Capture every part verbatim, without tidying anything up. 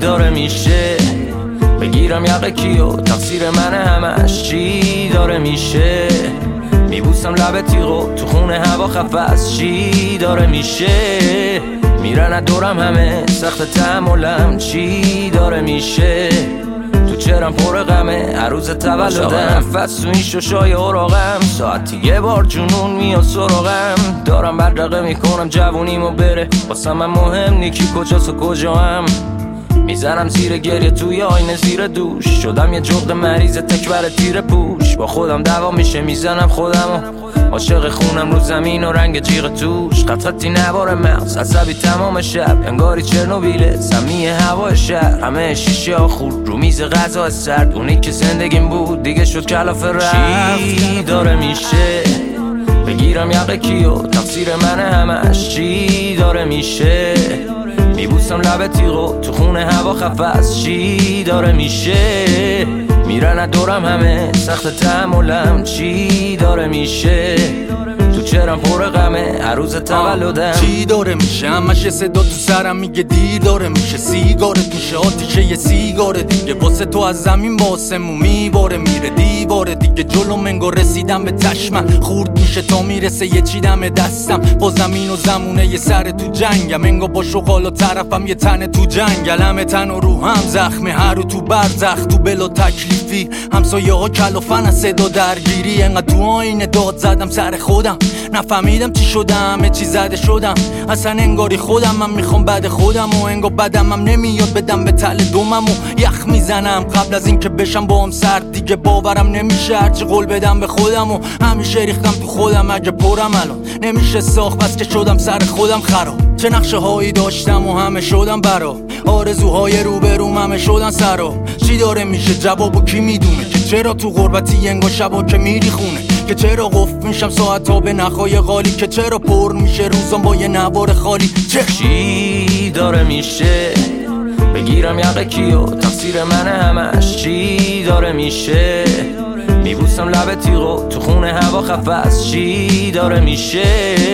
داره میشه؟ بگیرم یقه کیو تقصیر من همش چی داره میشه؟ میبوسم لب تیغو تو خونه هوا خفست چی داره میشه؟ میرن دورم همه سخت تحملم چی داره میشه؟ تو چرم پر غمه عروض تولدم نفس تو این ششای اوراقم ساعتی یه بار جنون میاد سراغم دارم بدرقه میکنم جوونیمو بره واسه من مهم نیکی کجاست و کجا هم میزنم زیر گریه توی آینه زیر دوش شدم یه جغد مریض تکبر تیر پوش با خودم دعوا میشه میزنم خودمو عاشق خونم رو زمین و رنگ جیغ توش قطعتی نباره مغز عصبی تمام شب انگاری چرنوبیله سمی هوای شهر همه شیشه ها خورد رو میز غذا سرد اونی که زندگیم بود دیگه شد کلافه رفت چی داره میشه؟ بگیرم یقه کیو تقصیر من همش چی داره میشه؟ میبوسم لب تیغو تو خونه هوا خفست چی داره میشه؟ میرن دورم همه سخت تحملم چی داره میشه؟ تو چرم پر غمه عروض تولدم چی داره میشه؟ همش صدا تو سرم میگه دیر داره میشه سیگارت میشه آتیشه یه سیگاره دیگه واسه تو از زمین با آسمون میباره میره دیواره دیگه جلو منگو رسیدم به چشمم خورد میشه تا میرسه یه چی دم دستم با زمین و زمونه یه سر تو جنگم انگا با شغال و طرفم یه تن تو جنگل همه تن و روحم زخمه هر رو تو برزخ تو بلا تکلیفی همسایه ها کلافن از صدا درگیری انقدر تو آینه داد زدم سر خودم نفهمیدم چی شدم همه چی زده شدم اصلا انگاری خودم من میخوام بعد خودم و انگار بدم هم نمیاد بدم به تل دومم و یخ میزنم قبل از این که بشم با هم سرد دیگه باورم نمیشه هرچی قول بدم به خودم و همیشه ریختم تو خودم اگه پرم الان نمیشه ساخت بس که شدم سر خودم خراب چه نقشه هایی داشتم و همه شدم برا آرزوهای روبروم همه شدن سرا چی داره میشه جوابو کی میدونه که چرا تو غربتی انگار شبا که میری خونه که چرا قفل میشم ساعت ها به نخای غالی که چرا پر میشه روزم با یه نوار خالی چه چی داره میشه؟ بگیرم یقه کیو تقصیر من همش چی داره میشه؟ میبوسم لب تیغو تو خونه هوا خفست چی داره میشه؟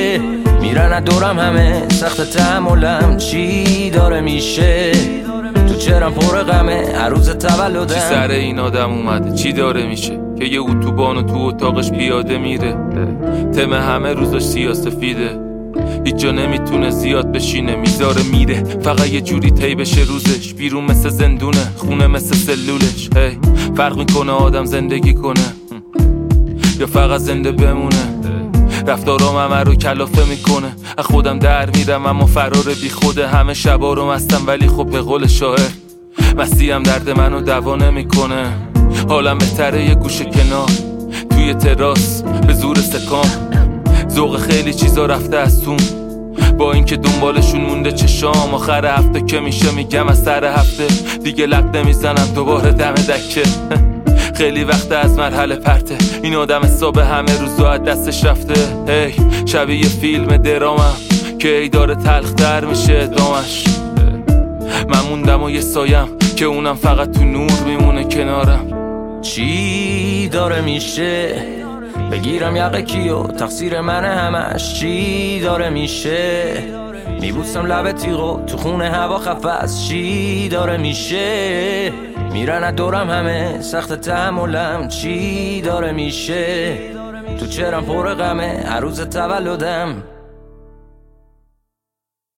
میرن دورم همه سخت تحملم چی داره میشه؟ تو چرم پر غمه عروض تولدم چی سر این آدم اومده چی داره میشه که یه اتوبان و تو اتاقش پیاده میره تم همه روزاش سیاه‌سفیده هیچ جا نمیتونه زیاد بشینه میذاره میره فقط یه جوری طی بشه روزش بیرون مثل زندونه خونه مثل سلولش هی فرق میکنه آدم زندگی کنه یا فقط زنده بمونه رفتارام همه رو کلافه میکنه از خودم در میرم اما فرار بی خوده همه شبا رو مستم ولی خب به قول شاعر مستی هم درد منو دوا نمیکنه حالم بهتره یه گوشه کنار توی تراس به زور سکام ذوق خیلی چیزا رفته از تون با اینکه دنبالشون مونده چشام آخر هفته که میشه میگم از سر هفته دیگه لب نمیزنم دوباره دم دکه خیلی وقت از مرحله پرته این آدم حساب همه روزا دستش رفته هی شبیه فیلم درامم که ای داره تلختر میشه ادامش من موندم و یه سایم که اونم فقط تو نور میمونه کنارم چی داره میشه؟ بگیرم یقه کیو تقصیر من همش چی داره میشه؟ میبوسم لب تیغو تو خونه هوا خفست چی داره میشه؟ میرن دورم همه سخت تحملم چی داره میشه؟ تو چرم پر غمه عروض تولدم